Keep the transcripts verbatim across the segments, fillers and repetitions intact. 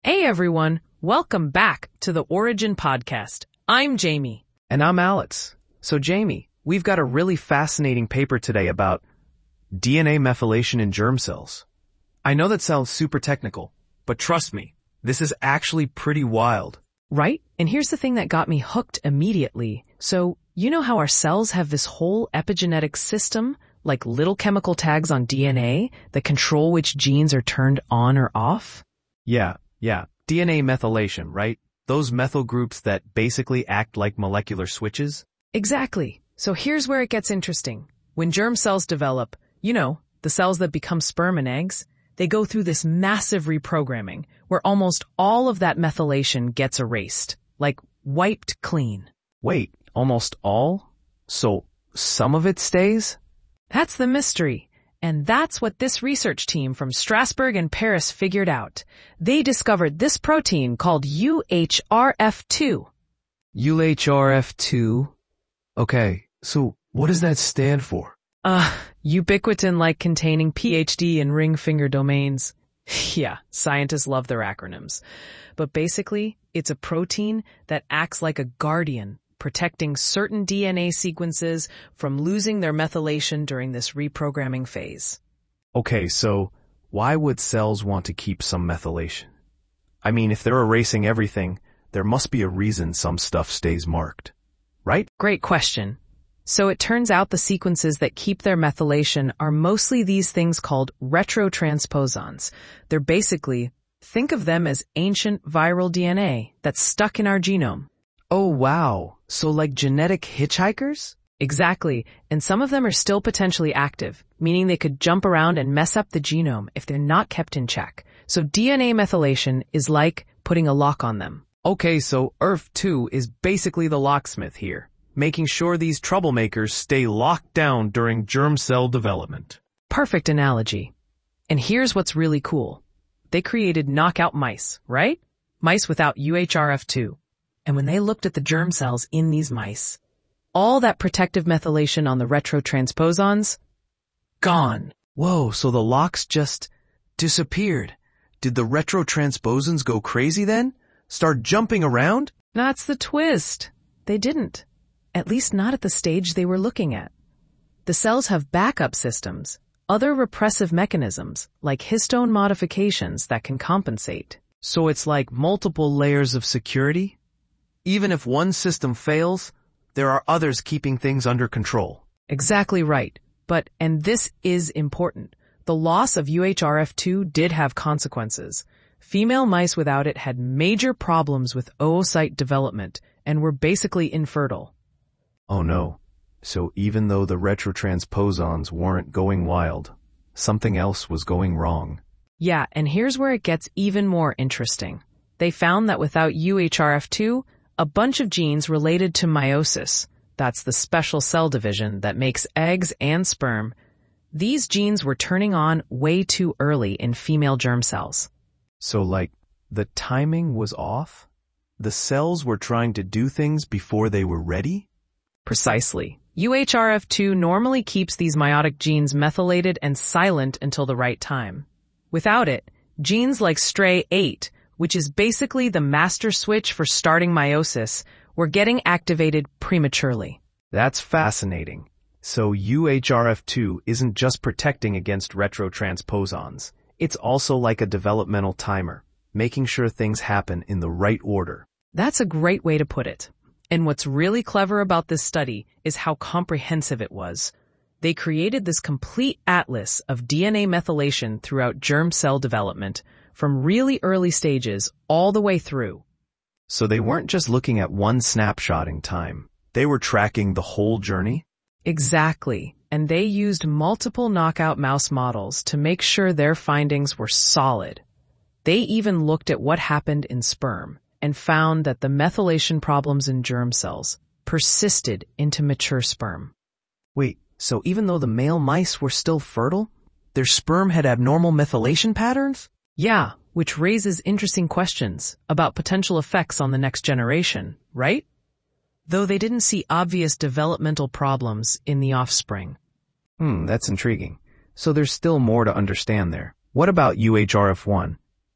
Hey everyone, welcome back to the Origin Podcast. I'm Jamie. And I'm Alex. So Jamie, we've got a really fascinating paper today about D N A methylation in germ cells. I know that sounds super technical, but trust me, this is actually pretty wild. Right? And here's the thing that got me hooked immediately. So, you know how our cells have this whole epigenetic system, like little chemical tags on D N A that control which genes are turned on or off? Yeah, yeah. D N A methylation, right? Those methyl groups that basically act like molecular switches? Exactly. So here's where it gets interesting. When germ cells develop, you know, the cells that become sperm and eggs, they go through this massive reprogramming where almost all of that methylation gets erased, like wiped clean. Wait, almost all? So some of it stays? That's the mystery. And that's what this research team from Strasbourg and Paris figured out. They discovered this protein called U H R F two. U H R F two? Okay, so what does that stand for? Uh, ubiquitin-like containing PhD and ring finger domains. Yeah, scientists love their acronyms. But basically, it's a protein that acts like a guardian, protecting certain D N A sequences from losing their methylation during this reprogramming phase. Okay, so why would cells want to keep some methylation? I mean, if they're erasing everything, there must be a reason some stuff stays marked, right? Great question. So it turns out the sequences that keep their methylation are mostly these things called retrotransposons. They're basically, think of them as ancient viral D N A that's stuck in our genome. Oh, wow. So like genetic hitchhikers? Exactly. And some of them are still potentially active, meaning they could jump around and mess up the genome if they're not kept in check. So D N A methylation is like putting a lock on them. Okay, so U R F two is basically the locksmith here, making sure these troublemakers stay locked down during germ cell development. Perfect analogy. And here's what's really cool. They created knockout mice, right? Mice without U H R F two. And when they looked at the germ cells in these mice, all that protective methylation on the retrotransposons, gone. Whoa, so the locks just disappeared. Did the retrotransposons go crazy then? Start jumping around? That's the twist. They didn't. At least not at the stage they were looking at. The cells have backup systems, other repressive mechanisms, like histone modifications that can compensate. So it's like multiple layers of security? Even if one system fails, there are others keeping things under control. Exactly right. But, and this is important, the loss of U H R F two did have consequences. Female mice without it had major problems with oocyte development and were basically infertile. Oh no. So even though the retrotransposons weren't going wild, something else was going wrong. Yeah, and here's where it gets even more interesting. They found that without U H R F two, a bunch of genes related to meiosis, that's the special cell division that makes eggs and sperm, these genes were turning on way too early in female germ cells. So like, the timing was off? The cells were trying to do things before they were ready? Precisely. U H R F two normally keeps these meiotic genes methylated and silent until the right time. Without it, genes like S T R A eight, which is basically the master switch for starting meiosis, were getting activated prematurely. That's fascinating. So U H R F two isn't just protecting against retrotransposons. It's also like a developmental timer, making sure things happen in the right order. That's a great way to put it. And what's really clever about this study is how comprehensive it was. They created this complete atlas of D N A methylation throughout germ cell development, from really early stages all the way through. So they weren't just looking at one snapshot in time. They were tracking the whole journey? Exactly. And they used multiple knockout mouse models to make sure their findings were solid. They even looked at what happened in sperm and found that the methylation problems in germ cells persisted into mature sperm. Wait, so even though the male mice were still fertile, their sperm had abnormal methylation patterns? Yeah, which raises interesting questions about potential effects on the next generation, right? Though they didn't see obvious developmental problems in the offspring. Hmm, that's intriguing. So there's still more to understand there. What about U H R F one?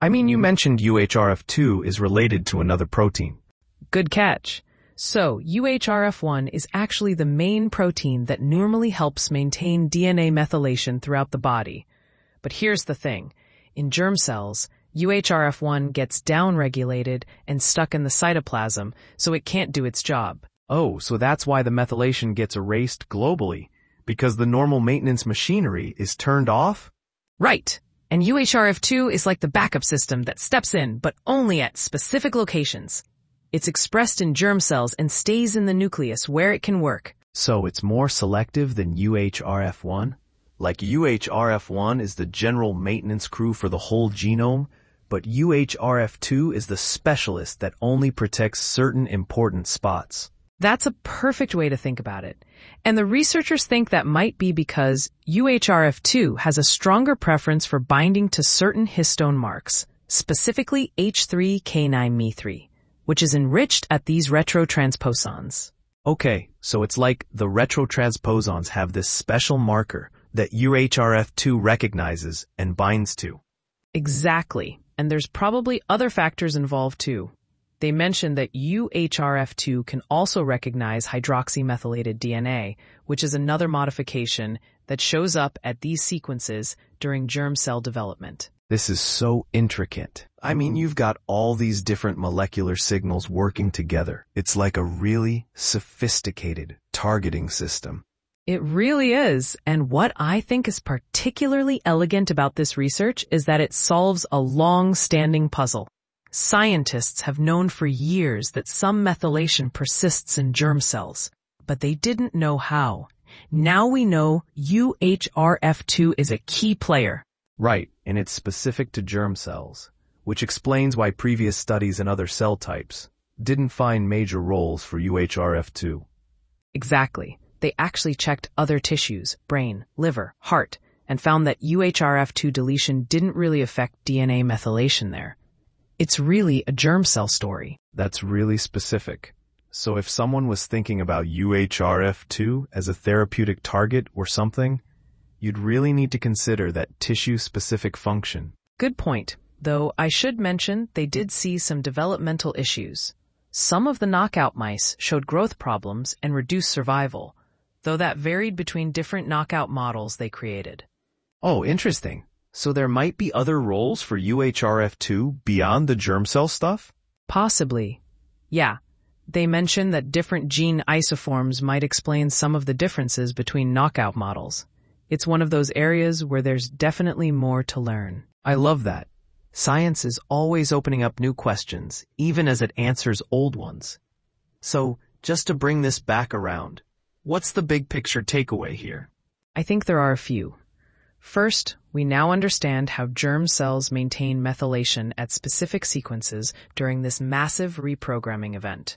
I mean, you mentioned U H R F two is related to another protein. Good catch. So, U H R F one is actually the main protein that normally helps maintain D N A methylation throughout the body. But here's the thing. In germ cells, U H R F one gets downregulated and stuck in the cytoplasm, so it can't do its job. Oh, so that's why the methylation gets erased globally, because the normal maintenance machinery is turned off? Right. And U H R F two is like the backup system that steps in, but only at specific locations. It's expressed in germ cells and stays in the nucleus where it can work. So it's more selective than U H R F one? Like U H R F one is the general maintenance crew for the whole genome, but U H R F two is the specialist that only protects certain important spots. That's a perfect way to think about it. And the researchers think that might be because U H R F two has a stronger preference for binding to certain histone marks, specifically H three K nine M E three, which is enriched at these retrotransposons. Okay, so it's like the retrotransposons have this special marker that U H R F two recognizes and binds to. Exactly. And there's probably other factors involved too. They mentioned that U H R F two can also recognize hydroxymethylated D N A, which is another modification that shows up at these sequences during germ cell development. This is so intricate. I mean, you've got all these different molecular signals working together. It's like a really sophisticated targeting system. It really is. And what I think is particularly elegant about this research is that it solves a long-standing puzzle. Scientists have known for years that some methylation persists in germ cells, but they didn't know how. Now we know U H R F two is a key player. Right, and it's specific to germ cells, which explains why previous studies in other cell types didn't find major roles for U H R F two. Exactly. They actually checked other tissues, brain, liver, heart, and found that U H R F two deletion didn't really affect D N A methylation there. It's really a germ cell story. That's really specific. So if someone was thinking about U H R F two as a therapeutic target or something, you'd really need to consider that tissue-specific function. Good point, though I should mention they did see some developmental issues. Some of the knockout mice showed growth problems and reduced survival, though that varied between different knockout models they created. Oh, interesting. So there might be other roles for U H R F two beyond the germ cell stuff? Possibly. Yeah. They mentioned that different gene isoforms might explain some of the differences between knockout models. It's one of those areas where there's definitely more to learn. I love that. Science is always opening up new questions, even as it answers old ones. So, just to bring this back around, what's the big picture takeaway here? I think there are a few. First, we now understand how germ cells maintain methylation at specific sequences during this massive reprogramming event.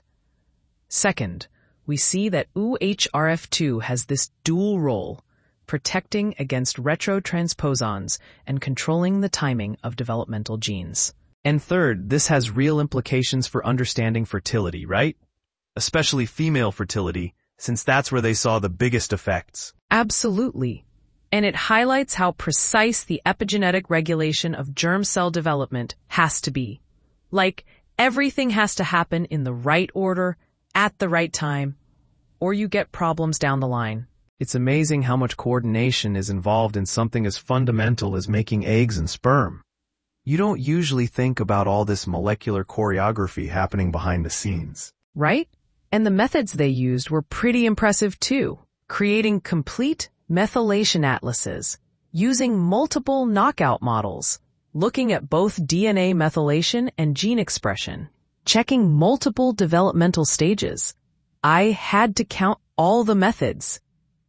Second, we see that U H R F two has this dual role, protecting against retrotransposons and controlling the timing of developmental genes. And third, this has real implications for understanding fertility, right? Especially female fertility, since that's where they saw the biggest effects. Absolutely. And it highlights how precise the epigenetic regulation of germ cell development has to be. Like, everything has to happen in the right order, at the right time, or you get problems down the line. It's amazing how much coordination is involved in something as fundamental as making eggs and sperm. You don't usually think about all this molecular choreography happening behind the scenes. Right? And the methods they used were pretty impressive too, creating complete methylation atlases, using multiple knockout models, looking at both D N A methylation and gene expression, checking multiple developmental stages. I had to count all the methods.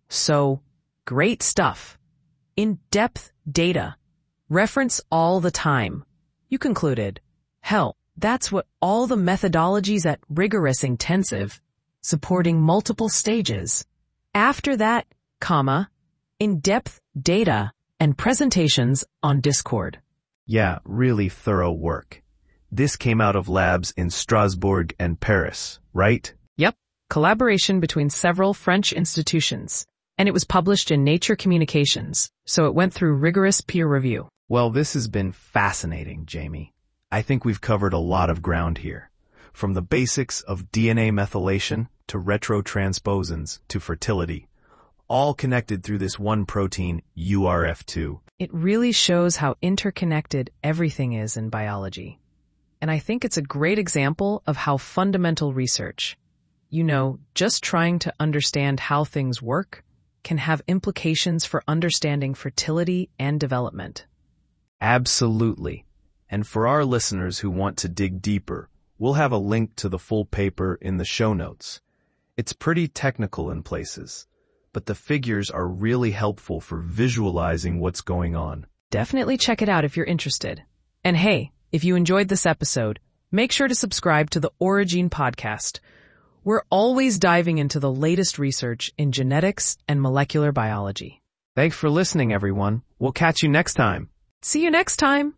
So, great stuff. In-depth data. Reference all the time. You concluded, hell, that's what all the methodologies at Rigorous Intensive, supporting multiple stages. After that, comma, in-depth data and presentations on Discord. Yeah, really thorough work. This came out of labs in Strasbourg and Paris, right? Yep, collaboration between several French institutions. And it was published in Nature Communications, so it went through rigorous peer review. Well, this has been fascinating, Jamie. I think we've covered a lot of ground here. From the basics of D N A methylation to retrotransposons to fertility, all connected through this one protein, U R F two. It really shows how interconnected everything is in biology. And I think it's a great example of how fundamental research, you know, just trying to understand how things work, can have implications for understanding fertility and development. Absolutely. And for our listeners who want to dig deeper, we'll have a link to the full paper in the show notes. It's pretty technical in places, but the figures are really helpful for visualizing what's going on. Definitely check it out if you're interested. And hey, if you enjoyed this episode, make sure to subscribe to the Origene podcast. We're always diving into the latest research in genetics and molecular biology. Thanks for listening, everyone. We'll catch you next time. See you next time.